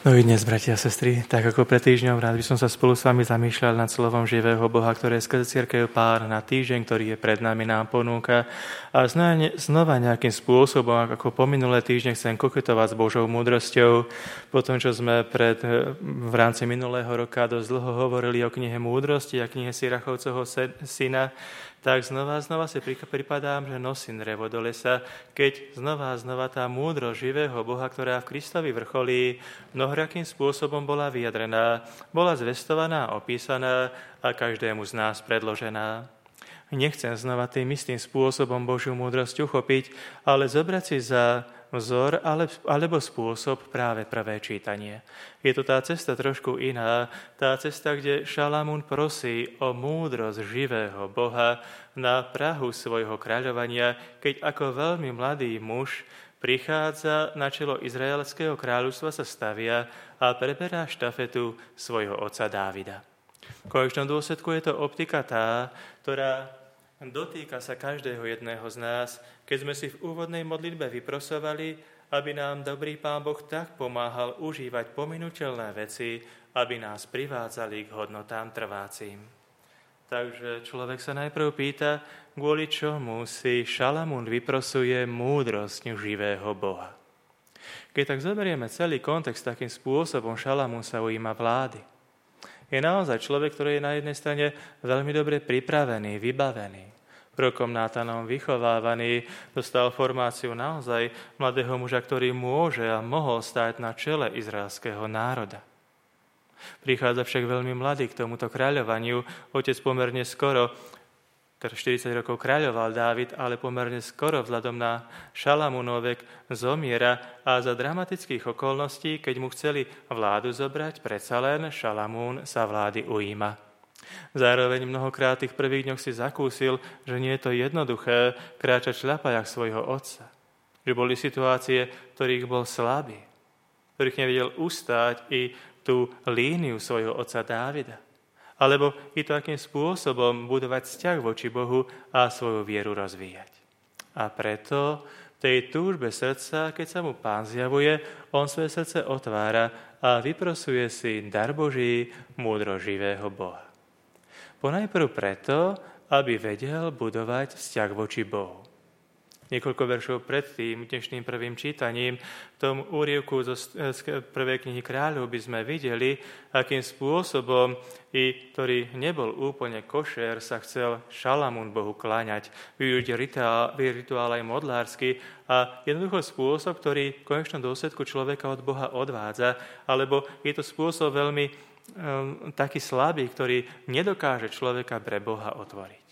No i dnes, bratia a sestry, tak ako pred týždňom, rád by som sa spolu s vami zamýšľal nad slovom živého Boha, ktoré skrze cirkev Pán na týždeň, ktorý je pred nami, nám ponúka. A znova nejakým spôsobom, ako po minulé týždne, chcem koketovať s Božou múdrosťou. Po tom, čo sme v rámci minulého roka dosť dlho hovorili o knihe Múdrosti a knihe Sirachovcovho syna, tak znova si pripadám, že nosím drevo do lesa, keď znova tá múdrosť živého Boha, ktorá v Kristovi vrcholí, mnohorakým spôsobom bola vyjadrená, bola zvestovaná, opísaná a každému z nás predložená. Nechcem znova tým istým spôsobom Božiu múdrosť uchopiť, ale zobrať si za vzor alebo spôsob práve prvé čítanie. Je to tá cesta trošku iná, tá cesta, kde Šalamún prosí o múdrosť živého Boha na prahu svojho kráľovania, keď ako veľmi mladý muž prichádza na čelo izraelského kráľovstva, sa stavia a preberá štafetu svojho otca Dávida. V konečnom dôsledku je to optika tá, ktorá dotýka sa každého jedného z nás, keď sme si v úvodnej modlitbe vyprosovali, aby nám dobrý Pán Boh tak pomáhal užívať pominuteľné veci, aby nás privádzali k hodnotám trvácim. Takže človek sa najprv pýta, kvôli čomu si Šalamún vyprosuje múdrosť živého Boha. Keď tak zoberieme celý kontext, takým spôsobom Šalamún sa ujíma vlády. Je naozaj človek, ktorý je na jednej strane veľmi dobre pripravený, vybavený. Rokom Nátanom vychovávaný, dostal formáciu naozaj mladého muža, ktorý môže a mohol stáť na čele izraelského národa. Prichádza však veľmi mladý k tomuto kráľovaniu. Otec pomerne skoro, 40 rokov kráľoval Dávid, ale pomerne skoro vzhľadom na Šalamúnov vek zomiera a za dramatických okolností, keď mu chceli vládu zobrať, predsa len Šalamún sa vlády ujíma. Zároveň mnohokrát tých prvých dňoch si zakúsil, že nie je to jednoduché kráčať v šľapajách svojho otca. Že boli situácie, ktorých bol slabý, ktorých nevedel ustáť i tú líniu svojho otca Dávida. Alebo i to, akým spôsobom budovať vzťah voči Bohu a svoju vieru rozvíjať. A preto v tej túžbe srdca, keď sa mu Pán zjavuje, on svoje srdce otvára a vyprosuje si dar Boží, múdro živého Boha. Ponajprv preto, aby vedel budovať vzťah voči Bohu. Niekoľko veršov predtým, dnešným prvým čítaním, v tom úryvku z prvej knihy Kráľov by sme videli, akým spôsobom, ktorý nebol úplne košer, sa chcel Šalamún Bohu kláňať, využiť rituál aj modlársky a jednoducho spôsob, ktorý v konečnom dôsledku človeka od Boha odvádza, alebo je to spôsob veľmi taký slabý, ktorý nedokáže človeka pre Boha otvoriť.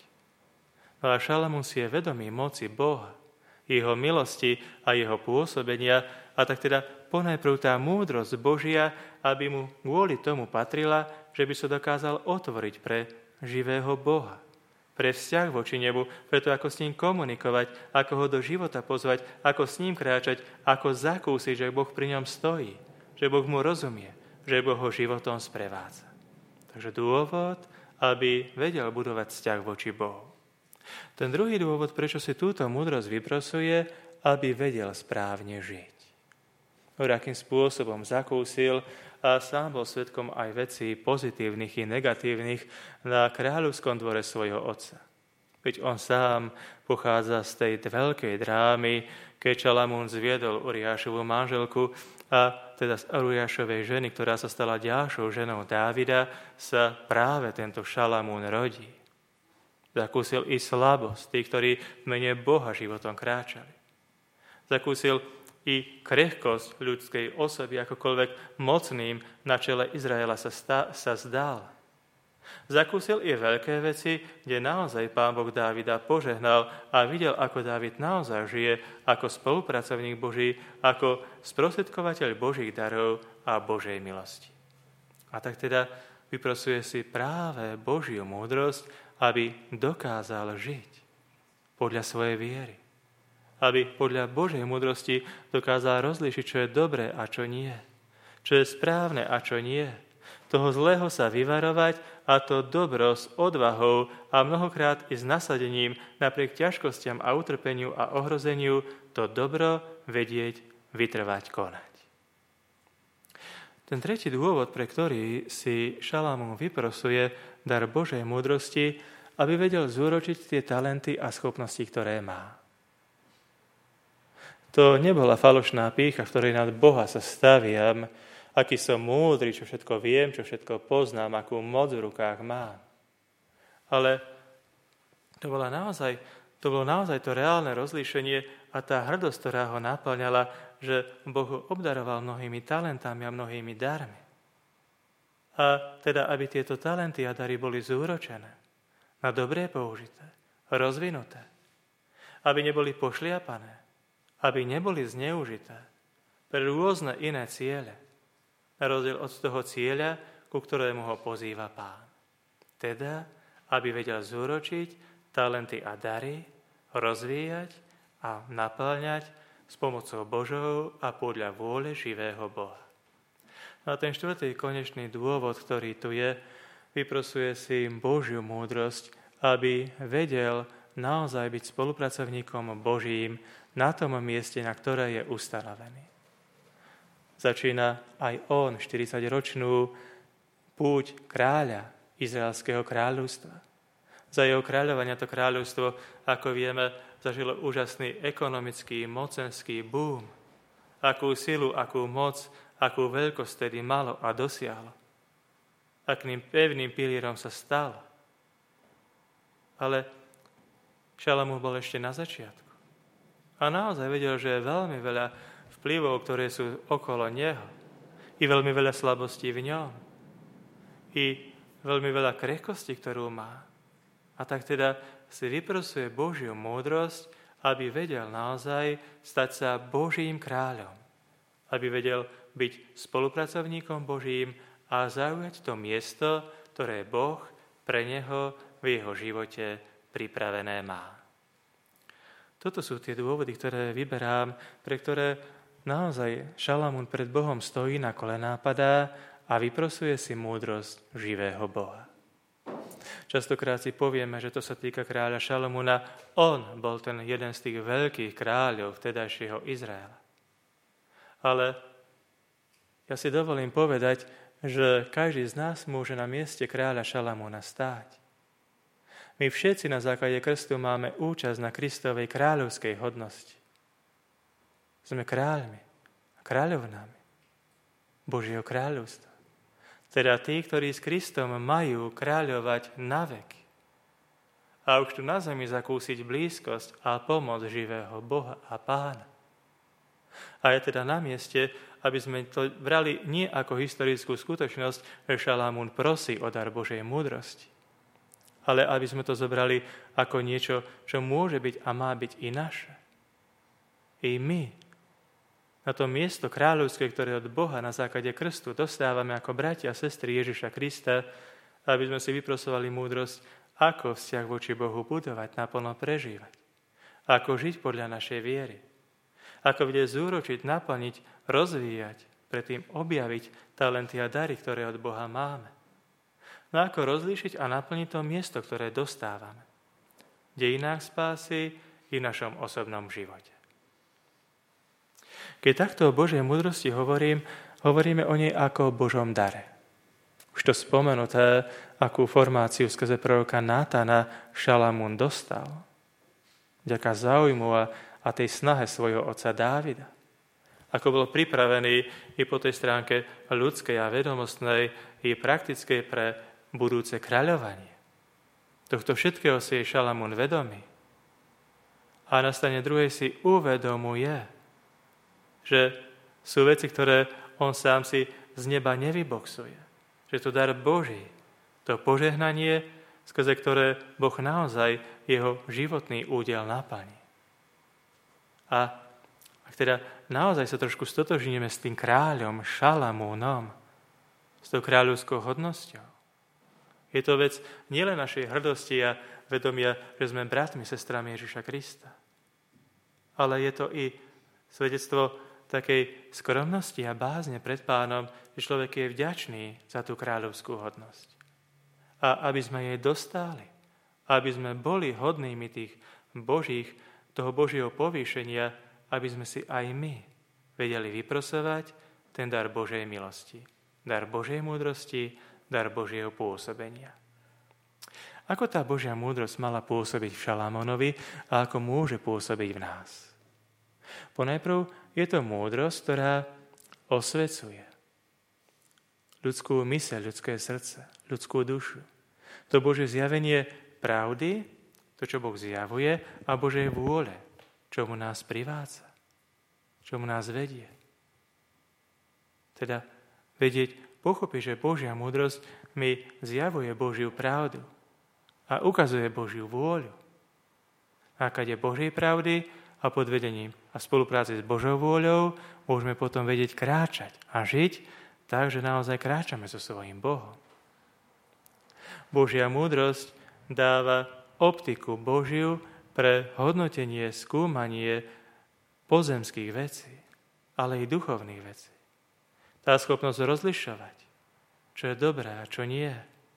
No a Šalamún si je vedomý moci Boha, jeho milosti a jeho pôsobenia, a tak teda ponajprv tá múdrosť Božia, aby mu kvôli tomu patrila, že by sa dokázal otvoriť pre živého Boha, pre vzťah voči nebu, preto ako s ním komunikovať, ako ho do života pozvať, ako s ním kráčať, ako zakúsiť, že Boh pri ňom stojí, že Boh mu rozumie, že Boh ho životom sprevádza. Takže dôvod, aby vedel budovať vzťah voči Bohu. Ten druhý dôvod, prečo si túto múdrosť vyprosuje, aby vedel správne žiť. Akým spôsobom zakúsil a sám bol svedkom aj vecí pozitívnych i negatívnych na kráľovskom dvore svojho otca. Veď on sám pochádza z tej veľkej drámy, keď Šalamún zviedol Uriášovu manželku a teda z Uriášovej ženy, ktorá sa stala ďalšou ženou Dávida, sa práve tento Šalamún rodí. Zakúsil i slabosť tých, ktorí v mene Boha životom kráčali. Zakúsil i krehkosť ľudskej osoby, akokoľvek mocným na čele Izraela sa zdal. Zakúsil i veľké veci, kde naozaj Pán Boh Dávida požehnal a videl, ako Dávid naozaj žije ako spolupracovník Boží, ako sprostredkovateľ Božích darov a Božej milosti. A tak teda vyprosuje si práve Božiu múdrosť, aby dokázal žiť podľa svojej viery. Aby podľa Božej múdrosti dokázal rozlíšiť, čo je dobré a čo nie. Čo je správne a čo nie. Toho zlého sa vyvarovať a to dobro s odvahou a mnohokrát i s nasadením napriek ťažkostiam a utrpeniu a ohrozeniu to dobro vedieť, vytrvať, konať. Ten tretí dôvod, pre ktorý si Šalamún vyprosuje dar Božej múdrosti, aby vedel zúročiť tie talenty a schopnosti, ktoré má. To nebola falošná pýcha, v ktorej nad Boha sa staviam, aký som múdry, čo všetko viem, čo všetko poznám, akú moc v rukách mám. Ale to bolo naozaj to reálne rozlíšenie a tá hrdosť, ktorá ho naplňala, že Boh ho obdaroval mnohými talentami a mnohými darmi. A teda, aby tieto talenty a dary boli zúročené, na dobré použité, rozvinuté, aby neboli pošliapané, aby neboli zneužité pre rôzne iné ciele, na rozdiel od toho cieľa, ku ktorému ho pozýva Pán. Teda, aby vedel zúročiť talenty a dary, rozvíjať a naplňať s pomocou Božou a podľa vôle živého Boha. No a ten štvrtý konečný dôvod, ktorý tu je, vyprosuje si Božiu múdrosť, aby vedel naozaj byť spolupracovníkom Božím na tom mieste, na ktoré je ustanovený. Začína aj on 40-ročnú púť kráľa Izraelského kráľovstva. Za jeho kráľovania to kráľovstvo, ako vieme, zažilo úžasný ekonomický, mocenský boom. Akú silu, akú moc, akú veľkosť tedy malo a dosiahlo. Akým pevným pilierom sa stalo. Ale Šalamún bol ešte na začiatku. A naozaj vedel, že je veľmi veľa vplyvov, ktoré sú okolo neho. I veľmi veľa slabostí v ňom. I veľmi veľa krehkosti, ktorú má. A tak teda si vyprosuje Božiu múdrosť, aby vedel naozaj stať sa Božím kráľom. Aby vedel byť spolupracovníkom Božím a zaujať to miesto, ktoré Boh pre neho v jeho živote pripravené má. Toto sú tie dôvody, ktoré vyberám, pre ktoré naozaj Šalamún pred Bohom stojí, na kolená padá a vyprosuje si múdrosť živého Boha. Častokrát si povieme, že to sa týka kráľa Šalamúna. On bol ten jeden z tých veľkých kráľov vtedajšieho Izraela. Ale ja si dovolím povedať, že každý z nás môže na mieste kráľa Šalamúna stáť. My všetci na základe krstu máme účasť na Kristovej kráľovskej hodnosti. Sme kráľmi a kráľovnami Božieho kráľovstva. Teda tí, ktorí s Kristom majú kráľovať na veky. A už tu na zemi zakúsiť blízkosť a pomoc živého Boha a Pána. A je teda na mieste, aby sme to brali nie ako historickú skutočnosť, že Šalamún prosí o dar Božej múdrosti, ale aby sme to zobrali ako niečo, čo môže byť a má byť i naše. I my na to miesto kráľovské, ktoré od Boha na základe krstu dostávame ako bratia a sestry Ježiša Krista, aby sme si vyprosovali múdrosť, ako vzťah voči Bohu budovať, naplno prežívať. Ako žiť podľa našej viery. Ako bude zúročiť, naplniť, rozvíjať, predtým objaviť talenty a dary, ktoré od Boha máme. No ako rozlíšiť a naplniť to miesto, ktoré dostávame. V dejinách spásy i v našom osobnom živote. Keď takto o Božej múdrosti hovoríme o nej ako o Božom dare. Už to spomenuté, akú formáciu skrze proroka Nátana Šalamún dostal. Vďaka záujmu a tej snahe svojho otca Dávida. Ako bol pripravený i po tej stránke ľudskej a vedomostnej, i praktickej pre budúce kráľovanie. Tohto všetkého si je Šalamún vedomý. A na strane druhej si uvedomuje, že sú veci, ktoré on sám si z neba nevyboxuje. Že to dar Boží, to požehnanie, skrze ktoré Boh naozaj jeho životný údel naplní. A ak teda naozaj sa trošku stotožníme s tým kráľom Šalamúnom, s tou kráľovskou hodnosťou, je to vec nielen našej hrdosti a vedomia, že sme bratmi, sestrami Ježiša Krista, ale je to i svedectvo takej skromnosti a bázne pred Pánom, že človek je vďačný za tú kráľovskú hodnosť. A aby sme jej dostali, aby sme boli hodnými toho Božieho povýšenia, aby sme si aj my vedeli vyprosovať ten dar Božej milosti. Dar Božej múdrosti, dar Božieho pôsobenia. Ako tá Božia múdrosť mala pôsobiť v Šalamónovi a ako môže pôsobiť v nás? Ponajprv je to múdrosť, ktorá osvecuje ľudskú myseľ, ľudské srdce, ľudskú dušu. To Božie zjavenie pravdy, to, čo Boh zjavuje, a Božej vôle, čomu nás privádza, čomu nás vedie. Teda vedieť, pochopiť, že Božia múdrosť mi zjavuje Božiu pravdu a ukazuje Božiu vôľu. A keď je Božej pravdy a pod vedením a spolupráci s Božou vôľou môžeme potom vedieť kráčať a žiť tak, že naozaj kráčame so svojím Bohom. Božia múdrosť dáva optiku Božiu pre hodnotenie, skúmanie pozemských vecí, ale i duchovných vecí. Tá schopnosť rozlišovať, čo je dobré a čo nie.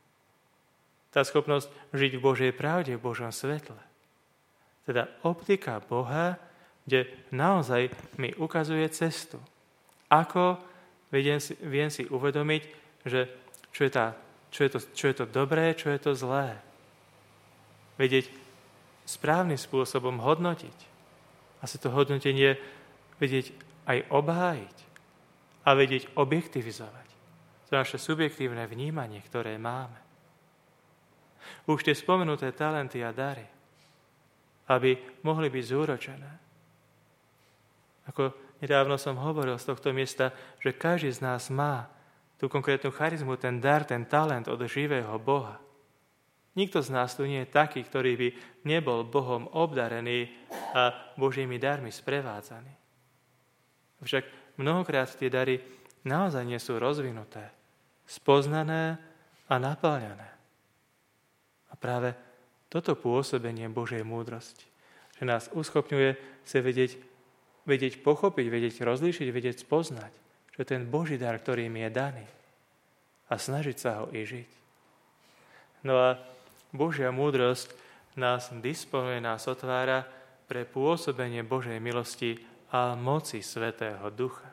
Tá schopnosť žiť v Božej pravde, v Božom svetle. Teda optika Boha, kde naozaj mi ukazuje cestu. Ako viem si uvedomiť, že čo je to dobré, čo je to zlé. Vedieť správnym spôsobom hodnotiť. A si to hodnotenie vedieť aj obhájiť a vedieť objektivizovať. To je naše subjektívne vnímanie, ktoré máme. Už tie spomenuté talenty a dary, aby mohli byť zúročené. Ako nedávno som hovoril z tohto miesta, že každý z nás má tú konkrétnu charizmu, ten dar, ten talent od živého Boha. Nikto z nás tu nie je taký, ktorý by nebol Bohom obdarený a Božími darmi sprevádzaný. Však mnohokrát tie dary naozaj nie sú rozvinuté, spoznané a naplňané. A práve toto pôsobenie Božej múdrosti, že nás uschopňuje sa vedieť pochopiť, vedieť rozlíšiť, vedieť spoznať, že ten Boží dar, ktorý mi je daný, a snažiť sa ho i žiť. No a Božia múdrosť nás disponuje, nás otvára pre pôsobenie Božej milosti a moci Svätého Ducha.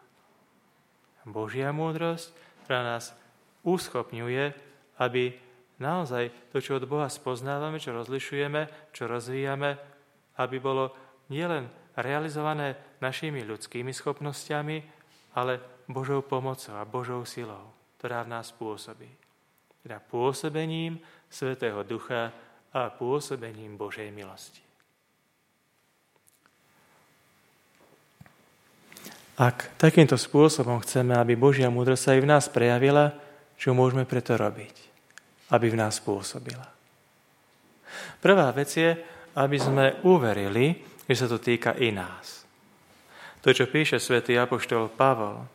Božia múdrosť, ktorá nás uschopňuje, aby naozaj to, čo od Boha spoznávame, čo rozlišujeme, čo rozvíjame, aby bolo nielen realizované našimi ľudskými schopnosťami, ale Božou pomocou a Božou silou, ktorá v nás pôsobí. Teda pôsobením Svätého Ducha a pôsobením Božej milosti. Ak takýmto spôsobom chceme, aby Božia múdrosť sa aj v nás prejavila, čo môžeme preto robiť? Aby v nás pôsobila. Prvá vec je, aby sme uverili, že sa to týka i nás. To, čo píše svätý apoštol Pavol,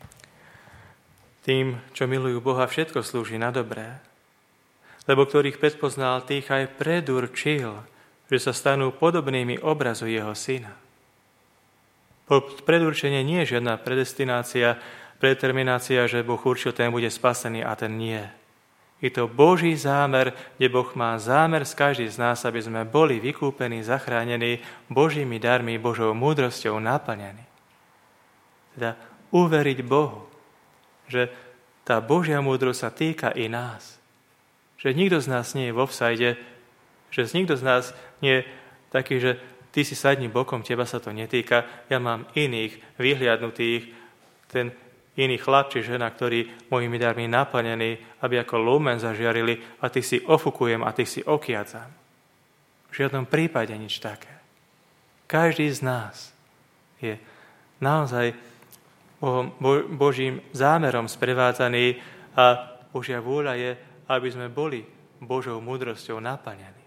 tým, čo milujú Boha, všetko slúži na dobré, lebo ktorých predpoznal, tých aj predurčil, že sa stanú podobnými obrazu jeho syna. Predurčenie nie je žiadna predestinácia, predeterminácia, že Boh určil, ten bude spasený a ten nie. Je to Boží zámer, kde Boh má zámer z každý z nás, aby sme boli vykúpení, zachránení Božími darmi, Božou múdrosťou naplnení. Teda uveriť Bohu, že tá Božia múdrosť sa týka i nás. Že nikto z nás nie je v offside, že nikto z nás nie je taký, že ty si sadni bokom, teba sa to netýka, ja mám iných vyhliadnutých, ten iný chlap či žena, ktorí mojimi darmi naplnení, aby ako lumen zažiarili a ty si ofukujem a ty si okiacam. V žiadnom prípade nič také. Každý z nás je naozaj Božím zámerom sprevádzaný a Božia vôľa je, aby sme boli Božou múdrosťou naplnení.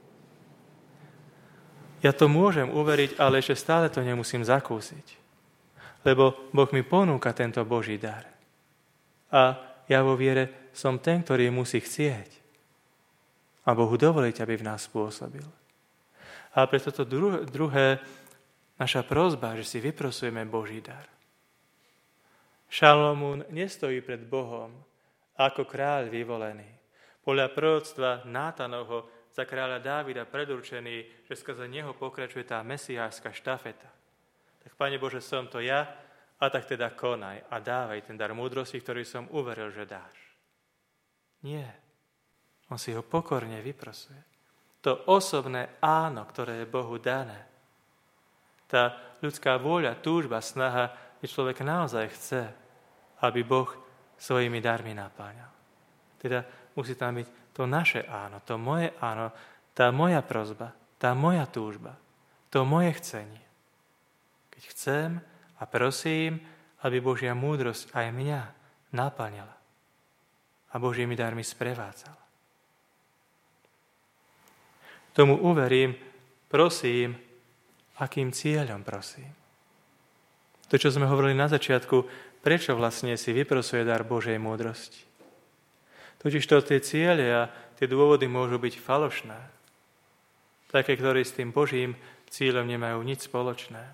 Ja to môžem uveriť, ale ešte stále to nemusím zakúsiť. Lebo Boh mi ponúka tento Boží dar. A ja vo viere som ten, ktorý musí chcieť. A Bohu dovoliť, aby v nás pôsobil. A preto to druhé, naša prosba, že si vyprosujeme Boží dar. Šalamún nestojí pred Bohom ako kráľ vyvolený. Podľa proroctva Nátanovho za kráľa Dávida predurčený, že skrze neho pokračuje tá mesiášska štafeta. Tak, Pane Bože, som to ja a tak teda konaj a dávaj ten dar múdrosti, ktorý som uveril, že dáš. Nie. On si ho pokorne vyprosuje. To osobné áno, ktoré je Bohu dané. Tá ľudská vôľa, túžba, snaha, že človek naozaj chce, aby Boh svojimi darmi napáňal. Teda musí tam byť to naše áno, to moje áno, tá moja prosba, tá moja túžba, to moje chcenie. Keď chcem a prosím, aby Božia múdrosť aj mňa napáňala a Božími darmi sprevádzala. Tomu uverím, prosím, akým cieľom prosím. To, čo sme hovorili na začiatku, prečo vlastne si vyprosuje dar Božej múdrosti. Totižto tie ciele a tie dôvody môžu byť falošné. Také, ktoré s tým Božím cieľom nemajú nič spoločné.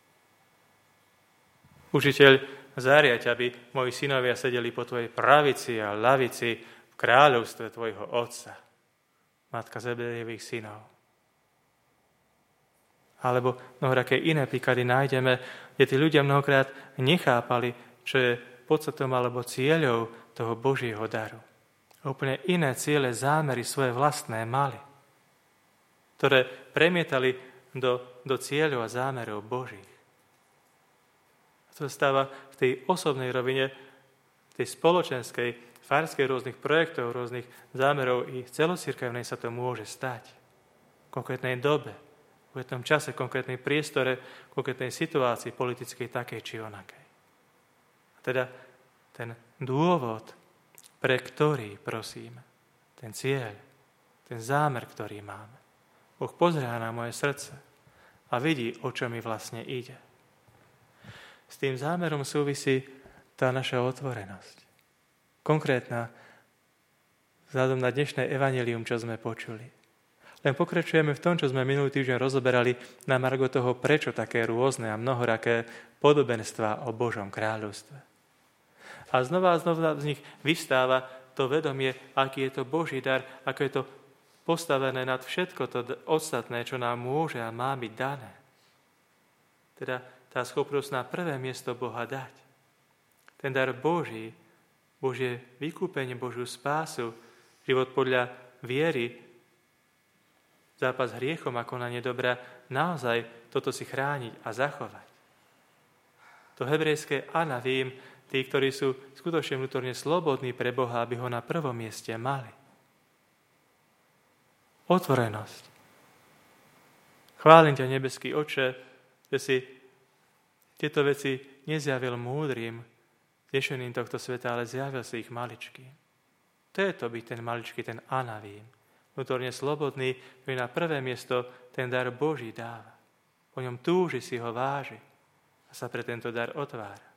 Učiteľ, zariaď, aby moji synovia sedeli po tvojej pravici a lavici v kráľovstve tvojho otca. Matka Zebedejových synov. Alebo mnohoraké iné príklady nájdeme, kde tí ľudia mnohokrát nechápali, čo je podstatom alebo cieľou toho Božieho daru. Úplne iné ciele, zámery svoje vlastné mali, ktoré premietali do cieľov a zámerov Božích. A to stáva v tej osobnej rovine, tej spoločenskej, farskej, rôznych projektov, rôznych zámerov i celocirkevnej sa to môže stať. V konkrétnej dobe, v konkrétnom čase, v konkrétnej priestore, v konkrétnej situácii politickej takej či onakej. A teda ten dôvod, pre ktorý prosíme, ten cieľ, ten zámer, ktorý máme. Boh pozerá na moje srdce a vidí, o čo mi vlastne ide. S tým zámerom súvisí tá naša otvorenosť. Konkrétna, vzhľadom na dnešné evanjelium, čo sme počuli. Len pokračujeme v tom, čo sme minulý týždeň rozoberali na margo toho, prečo také rôzne a mnohoraké podobenstvá o Božom kráľovstve. A znova z nich vystáva to vedomie, aký je to Boží dar, ako je to postavené nad všetko to ostatné, čo nám môže a má byť dané. Teda tá schopnosť na prvé miesto Boha dať. Ten dar Boží, Božie vykúpenie, Božiu spásu, život podľa viery, zápas s hriechom a konanie dobra, naozaj toto si chrániť a zachovať. To hebrejské anavím, tí, ktorí sú skutočne vnútorne slobodní pre Boha, aby ho na prvom mieste mali. Otvorenosť. Chválim ťa, nebeský Oče, že si tieto veci nezjavil múdrym, dešeným tohto sveta, ale zjavil si ich maličkým. To je to byť ten maličký, ten anavím. Vnútorne slobodný, ktorý na prvé miesto ten dar Boží dáva. Po ňom túži, si ho váži a sa pre tento dar otvára.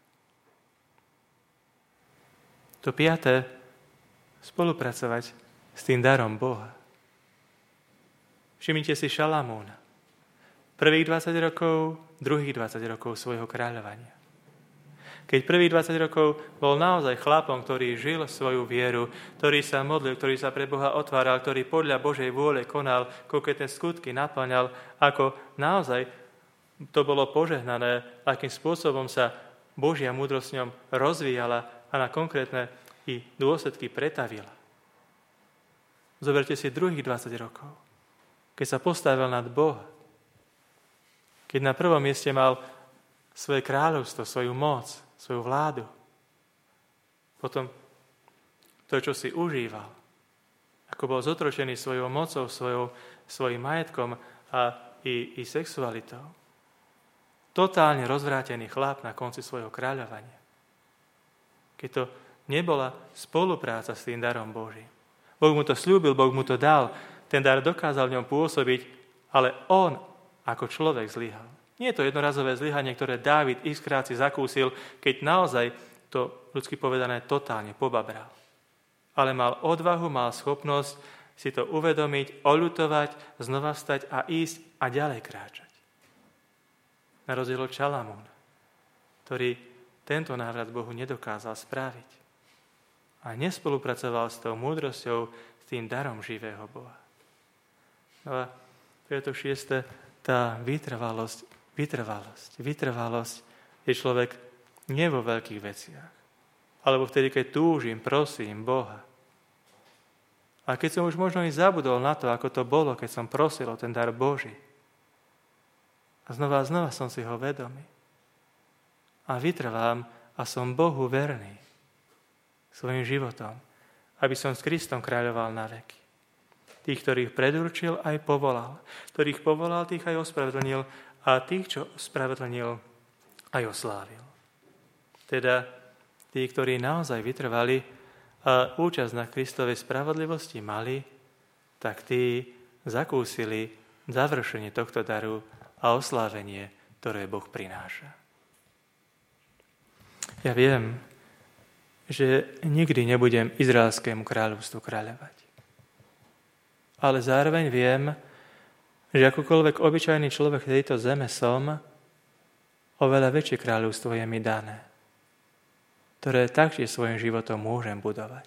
To piaté, spolupracovať s tým darom Boha. Všimnite si Šalamúna. Prvých 20 rokov, druhých 20 rokov svojho kráľovania. Keď prvých 20 rokov bol naozaj chlapom, ktorý žil svoju vieru, ktorý sa modlil, ktorý sa pre Boha otváral, ktorý podľa Božej vôle konal, konkrétne skutky naplňal, ako naozaj to bolo požehnané, akým spôsobom sa Božia múdrosť v ňom rozvíjala a na konkrétne i dôsledky pretavila. Zoberte si druhých 20 rokov, keď sa postavil nad Boha, keď na prvom mieste mal svoje kráľovstvo, svoju moc, svoju vládu. Potom to, čo si užíval, ako bol zotročený svojou mocou, svojím majetkom a i sexualitou. Totálne rozvrátený chlap na konci svojho kráľovania. Keď to nebola spolupráca s tým darom Božím. Boh mu to sľúbil, Boh mu to dal, ten dar dokázal v ňom pôsobiť, ale on ako človek zlyhal. Nie je to jednorazové zlyhanie, ktoré Dávid x-krát si zakúsil, keď naozaj to, ľudsky povedané, totálne pobabral. Ale mal odvahu, mal schopnosť si to uvedomiť, oľutovať, znova vstať a ísť a ďalej kráčať. Na rozdiel od Šalamúna, ktorý tento návrat Bohu nedokázal spraviť a nespolupracoval s tou múdrosťou, s tým darom živého Boha. No a to je to šieste, tá vytrvalosť, je človek Nie vo veľkých veciach. Alebo vtedy, keď túžim, prosím Boha. A keď som už možno i zabudol na to, ako to bolo, keď som prosil o ten dar Boží. A znova som si ho vedomý. A vytrvám a som Bohu verný svojim životom, aby som s Kristom kráľoval na veky. Tých, ktorých predurčil, aj povolal. Ktorých povolal, tých aj ospravedlnil a tých, čo ospravedlnil, aj oslávil. Teda tí, ktorí naozaj vytrvali a účasť na Kristovej spravodlivosti mali, tak tí zakúsili završenie tohto daru a oslávenie, ktoré Boh prináša. Ja viem, že nikdy nebudem izraelskému kráľovstvu kráľovať. Ale zároveň viem, že akokoľvek obyčajný človek tejto zeme som, oveľa väčšie kráľovstvo je mi dané, ktoré taktiež svojim životom môžem budovať.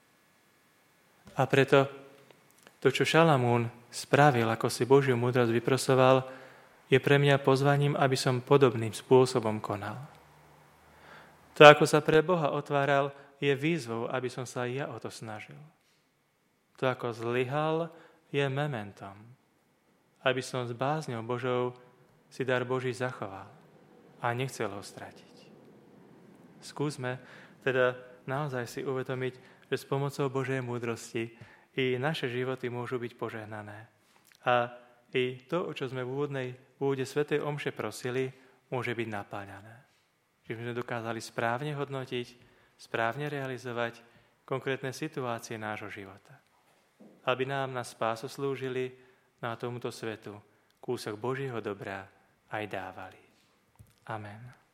A preto to, čo Šalamún spravil, ako si Božiu múdrosť vyprosoval, je pre mňa pozvaním, aby som podobným spôsobom konal. To, ako sa pre Boha otváral, je výzvou, aby som sa aj ja o to snažil. To, ako zlyhal, je mementom, aby som s bázňou Božou si dar Boží zachoval a nechcel ho stratiť. Skúsme teda naozaj si uvedomiť, že s pomocou Božej múdrosti i naše životy môžu byť požehnané. A i to, čo sme v úvode svätej omše prosili, môže byť napáľané. Že sme dokázali správne hodnotiť, správne realizovať konkrétne situácie nášho života. Aby nám na spásu slúžili, na tomuto svetu kúsok Božieho dobra aj dávali. Amen.